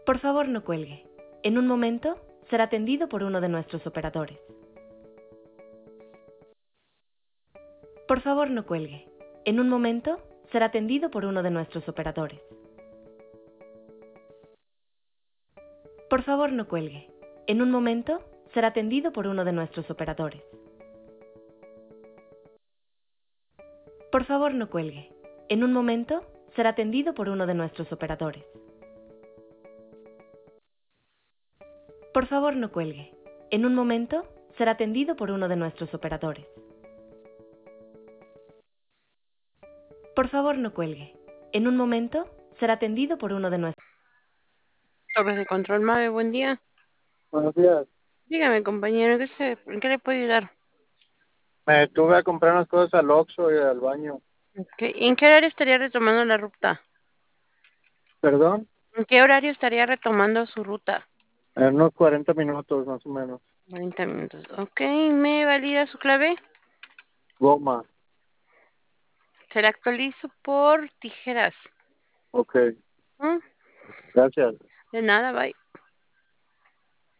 Por favor, no cuelgue. En un momento será atendido por uno de nuestros operadores. Por favor, no cuelgue. En un momento será atendido por uno de nuestros operadores. Por favor, no cuelgue. En un momento será atendido por uno de nuestros operadores. Por favor, no cuelgue. En un momento será atendido por uno de nuestros operadores. Por favor, no cuelgue. En un momento será atendido por uno de nuestros operadores. Por favor, no cuelgue. En un momento será atendido por uno de nuestros... Torres de control, Mabe, buen día. Buenos días. Dígame, compañero, ¿en qué le puedo ayudar? Me tuve a comprar unas cosas al Oxxo y al baño. ¿En qué horario estaría retomando la ruta? ¿Perdón? ¿En qué horario estaría retomando su ruta? En unos 40 minutos más o menos. 40 minutos. Ok, ¿me valida su clave? Goma. Se la actualizo por tijeras. Ok. ¿Mm? Gracias. De nada, bye.